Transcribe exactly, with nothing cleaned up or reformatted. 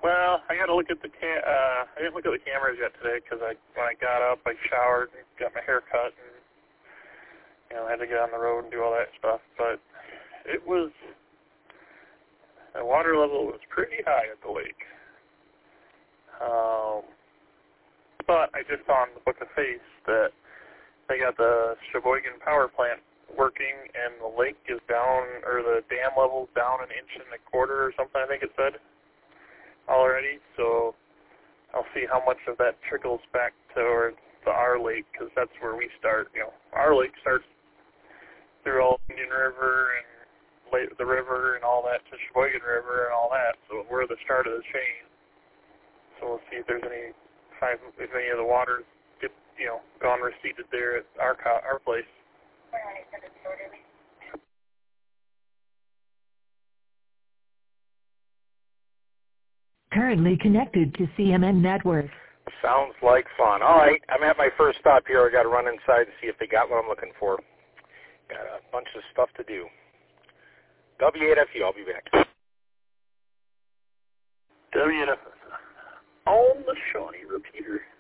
Well, I got to look at the cam. Uh, I didn't look at the cameras yet today because I when I got up, I showered and got my hair cut, and you know I had to get on the road and do all that stuff. But it was the water level was pretty high at the lake. Um, but I just saw in the Book of Face that they got the Sheboygan power plant working, and the lake is down, or the dam level's down an inch and a quarter or something, I think it said, already. So I'll see how much of that trickles back towards the our lake, because that's where we start. You know, our lake starts through Old Indian River and lake, the river and all that to Sheboygan River and all that. So we're the start of the chain. So we'll see if there's any, if any of the water's get, you know, gone receded there at our our place. Currently connected to C M N Network. Sounds like fun. All right, I'm at my first stop here. I got to run inside and see if they got what I'm looking for. Got a bunch of stuff to do. W eight F U, I'll be back. W eight F U. On the Shawnee repeater.